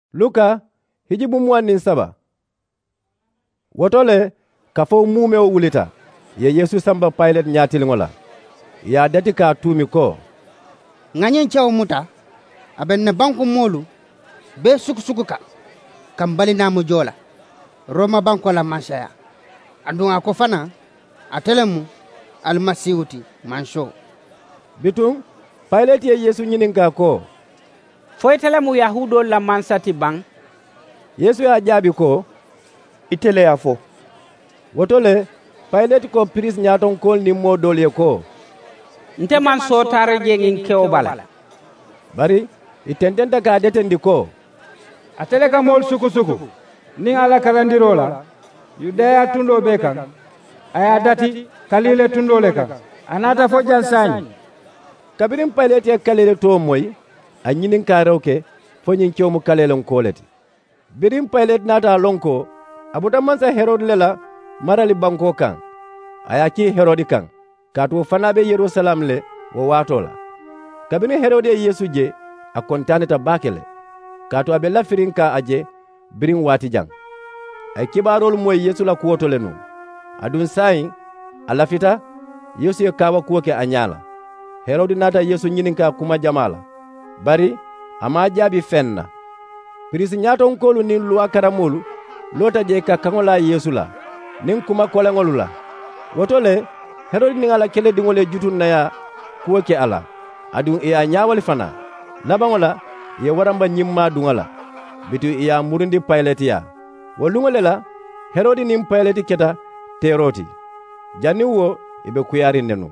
Luka hijibu muwannin saba. Wotole kafo mumeo wulita ye Yesu samba Pilate nyatilingola. Ya dati ka tumi ko nganyen chaw muta aben ne banku molu be sukusukuka kambali na mujola Roma banko la masaya andunga ko fana atelemu almasiuti mansho bitum Pilate ye Yesu nyininga ko foytelemu yahudo la mansati bang. Yesu ya jaabi ko itele ya fo. Wotole Pilate ko pris nyaton kol ni modol ye ko nte man sotare jengin kewbala bari itendenta ka detendi ko atele ka mol suku ni ala karandirola Yudea tundo bekan aya dati kalile tundo leka anata fo jalsani kabirin Pilate ya kalele to moy a nyinin ka rewke fo nyin cewmu kalelon koleti birin Pilate nata lonko abuta mansa Herod lela marali banko kan aya ki Herodi kan kaatu fana be Yerusalem le wo watola kabini Herode Yesu je a kontaneta bakele kaatu abe lafirin ka aje birin wati jang ay kibarol moy Yesu la kuwoto le nu adun sayin alafita Yesu ye kawa kuwoke anyala Herode nata Yesu nyininka kuma jamala bari ama jaabi fenna pirisi nyaton kolu nin luwa karamolu lota je ka kangola Yesu la nin kuma kolengolu la wotole Herode ni ala kele dingole jutun na ya kuwoke ala adun iya nyawali fana labangola ye waramba nyimma dungala bitu iya murundi Pilate ya wolungole la Herode nin Pilate keta teroti janni wo ibe kuyari nenu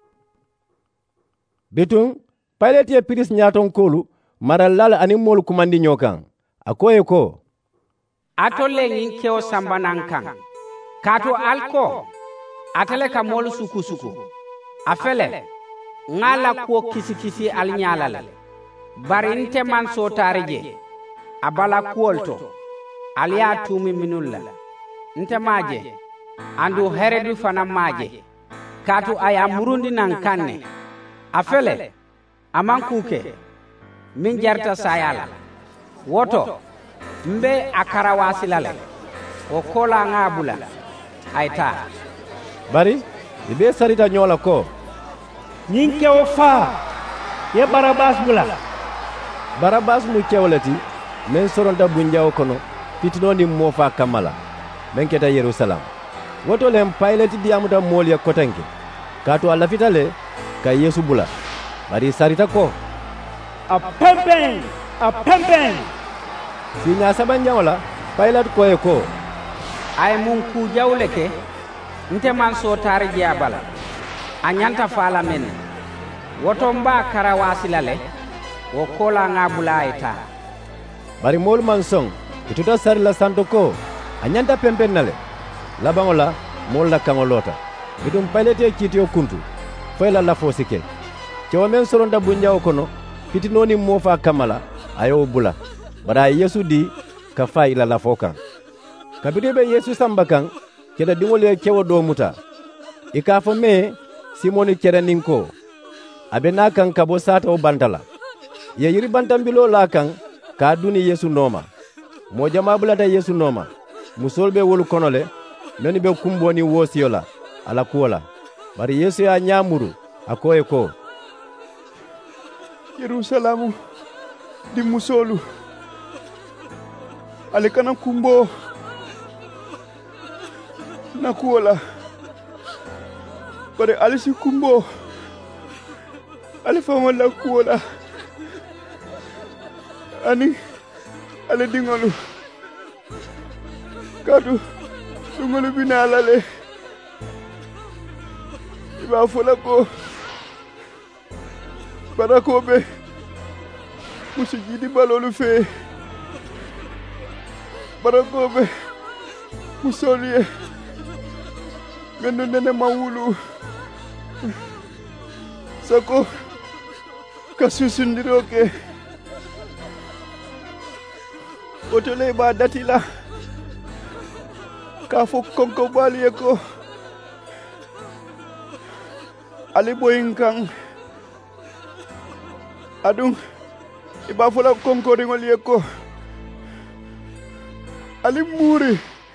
bitun Pilate ye piris nyaton kolu marallal ani mol kumandi nyokan akoye ko atolle ngin kewo sambanan kan kato alko atele ka mol suku afele ngala ko kisi al nyalale bari nte man sotare je abala kuolto aliya tumi minulla nte maje andu heredu fana maje kato aya murundi nan kanne afele aman kuke min jarta sayala woto mbe akara wasilale o kola ngabula ayta bari ibe sarita nyola ko nyinke o fa ye Barabas bula Barabas mu kewleti men soronta bunjaw kono fitino ni mofa kamala men keta Yerusalem woto lem Pilate diamuta mol ya kotanke kato alla fitale ka Yesu bula bari sarita ko a pempen sinya sabanjawla Pilate ko e ko ay mun ku jawleke nte man sotare je abala anyanta fala men woto mba karawasilale wo kola ngabula ayta bari mol man song ituta sar la santo ko anyanta pempen nale labangola mol la kangolota bidum Pilate kitio kuntu fayla la fosike cewa men soronda bunjaw kono fitinoni mofa kamala ayo bula bara Yesu di ka fayla la fokan kabidebe Yesu sambakan keda dingole kewo do muta ikafo me Simoni keda ninko abena kan kabo sata o bantala ye yiri bantambilo la kan ka duni Yesu noma mo jama bulata Yesu noma musolbe wolu konole noni be kumboni wosiola ala kuola bari Yesu ya nyamuru akoye ko Yerusalemu di musolu ale kana kumbo na kuola bari alisi kumbo ale fama la kuola ani ale dingolu kadu dingolu binalale iba fola ko barakobe musijidi balolu fe barakobe musolie menu nene mawulu sako kasusundiroke otole ba datila kafo konko baliye ko ali boyinkan adung iba fola konko ringol yeko ali muri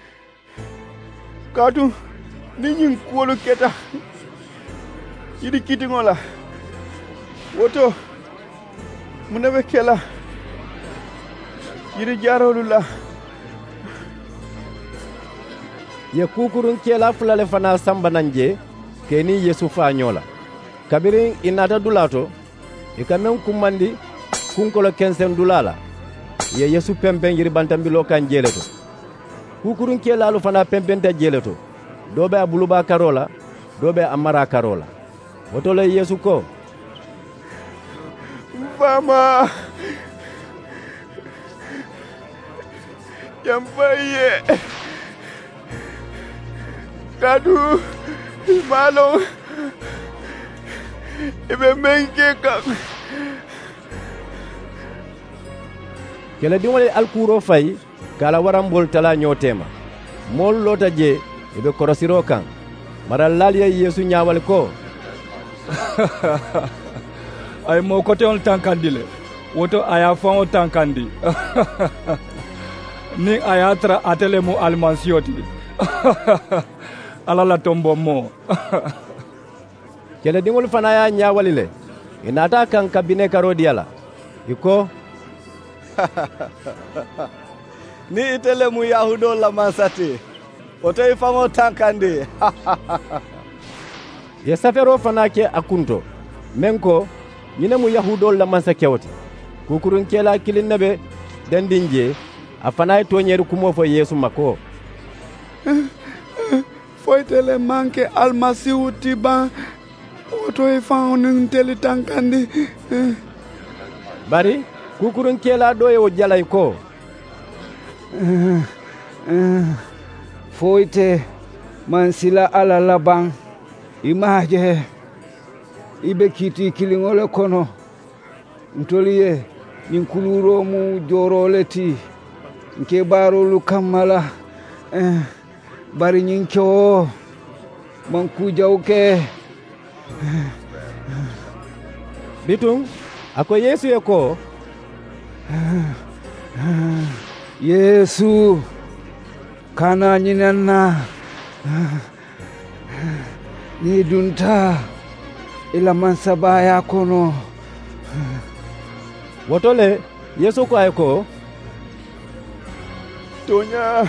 katu ni nyin kuolu keta yidi kitingola woto munabe kela yidi jarolula ye kukurun kela fulale fana sambananje keni Yesu fañola kabirin inata dulato ikamen kumandi kunkolo kensen dulala ye Yesu pempen yiri bantambilo kan jeleto kukurun kelalu fana pempenta jeleto dobe abuluba karola dobe amara karola wotole Yesu ko mama yambaye kadu malo ibe menke kam kela dimole alkuro fay kala warambol tala nyotema mol lota je ibe korosiro kan maral laliya Yesu nyaawal ko ay mo kote on tankandile woto aya fon tankandi ni ayatra atele mu almansioti ala la tombo mo kele dingol fana ya nyaawalile inata kan kabine karodiala iko ni itele mu yahudo la mansati woto ifamo tankandi ye safero fana ke akunto menko nyine mu yahudo la mansa kewti kukurun kela kilinnabe dandinje afana toñeru kumo fo Yesu mako foytele manke almasihu tiba woto ifawnin teli tankandi bari kukurun kela doye o jalay ko foyte man sila ala laban imaje ibe kiti kilingole kono ntoliye ninkuluro mu joroleti nke barolu kamala bari nyincho manku jawke bitung ako Yesu yako Yesu kana nyinanna ni dunta ila mansabaya kono wotole Yesu ko ay ko tonya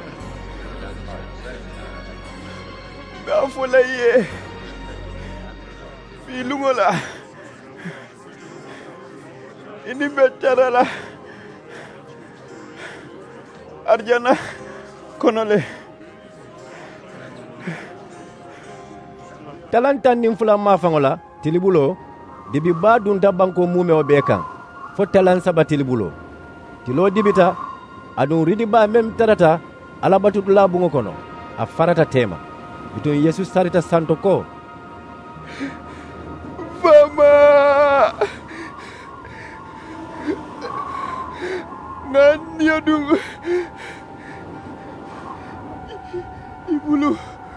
bafulaye filungola ini betarala arjana konole talantan nim fula ma fangola tilibulo dibi ba dunta banko mume o bekan fo talan saba tilibulo tilo dibita adun ridi ba mem tarata alabatu labungo kono a farata tema biton Yesu sarita santo ko mama nanyadu ibulu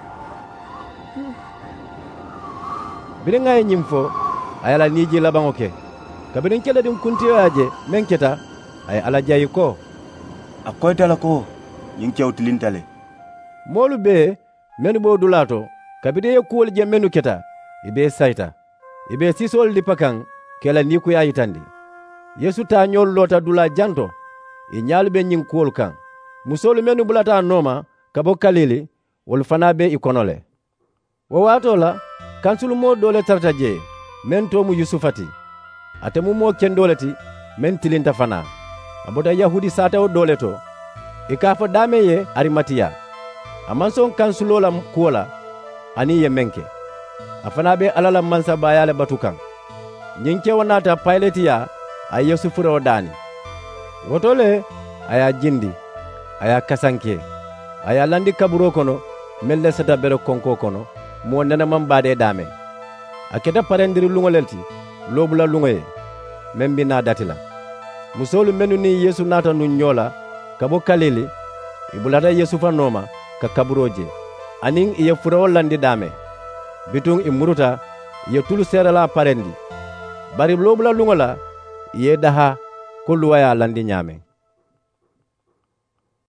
birenga e nyimfo ayala niji labango ke kabirin kela dum kuntiyo aje menketa ay ala jayi ko akoytala ko yin kewtilintale molu be menu bo dulato kabide ye kuwol je menu keta ibe sayta ibe sisol lipakan kela ni ku yayitandi Yesu ta nyol lota dula janto e nyalbe nyin kuwol kan musolu menu bulata noma kabo kalili wol fana be ikonole wo wato la kansulu mo dole tarta je men to mu Yusufati atemu mo kendoleti men tilinta fana abota Yahudi sata o dole to ikafo dame ye Arimatiya amanson kansulo la kuola ani ye menke afana be alala mansa bayale batukan nyinke wonata piletiya ay Yesu furo dani wotole aya jindi aya kasanke aya landi kaburo kono melle sata bere konko kono mo nana man bade dame aketa parendiri lungolelti lobula lungoye membi na datila musolu menu ni Yesu nata nu nyola kabo kalili ibulata Yesu fa noma ka kaburoje aning iye furo landi dame bitung imuruta iye tulu serala parendi bari lobula lungola iye daha ko luwaya landi nyame